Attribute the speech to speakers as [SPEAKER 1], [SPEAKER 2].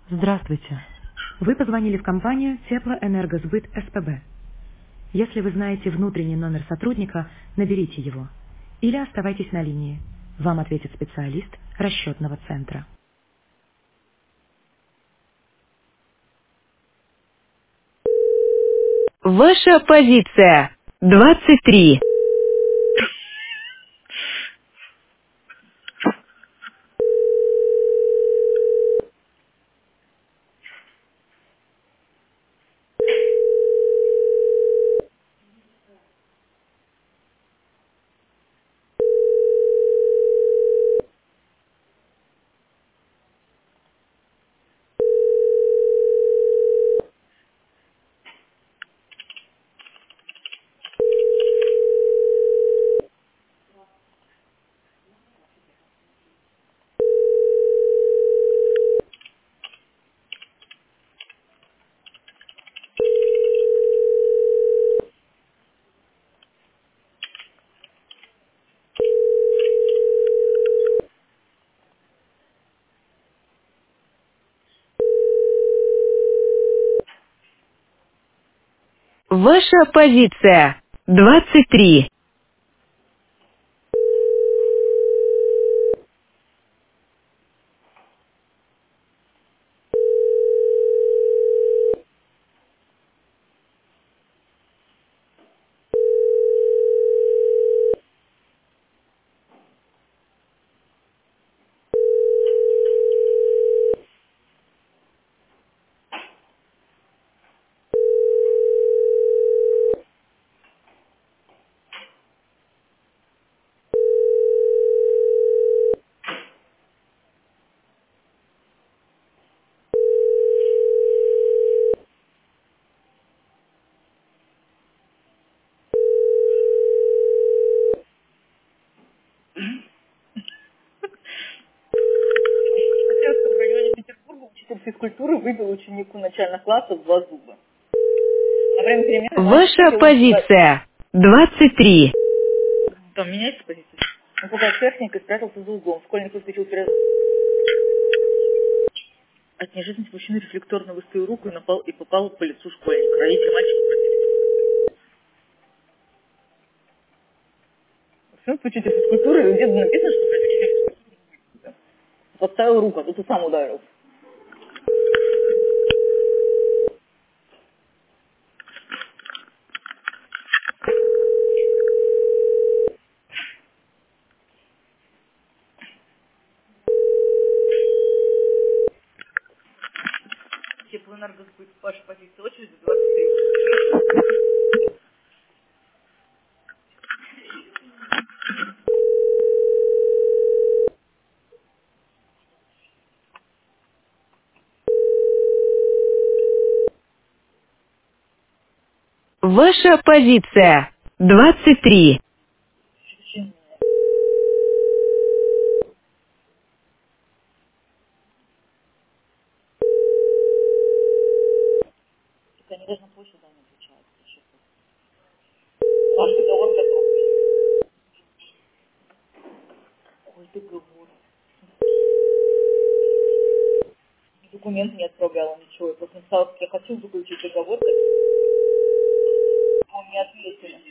[SPEAKER 1] Здравствуйте. Вы позвонили в компанию Теплоэнергосбыт СПБ. Если вы знаете внутренний номер сотрудника, наберите его. Или оставайтесь на линии. Вам ответит специалист расчетного центра. Ваша позиция 23. Ваша позиция 23.
[SPEAKER 2] В районе Петербурга учитель физкультуры выбил ученику начальных классов 2 зуба. Во время перемены мальчик
[SPEAKER 1] Ваша
[SPEAKER 2] хотел
[SPEAKER 1] позиция 23.
[SPEAKER 2] там меняется позиция. Он пугал сверстник и спрятался за углом. Школьник выскочил вперед от неожиданности мужчина рефлекторно выставил руку и попал по лицу школьника. Родители мальчика все учитель физкультуры, где-то написано, что учитель физкультуры подставил руку, а тут и сам ударил. Теплоэнергосбыт, ваша позиция очереди 23.
[SPEAKER 1] Ваша позиция 23.
[SPEAKER 2] Они даже на площадь не отвечают. Ваш договор готов. Какой договор? Документ не отправляла, ничего. Я просто написала, как я хочу заключить договор, так он не ответили.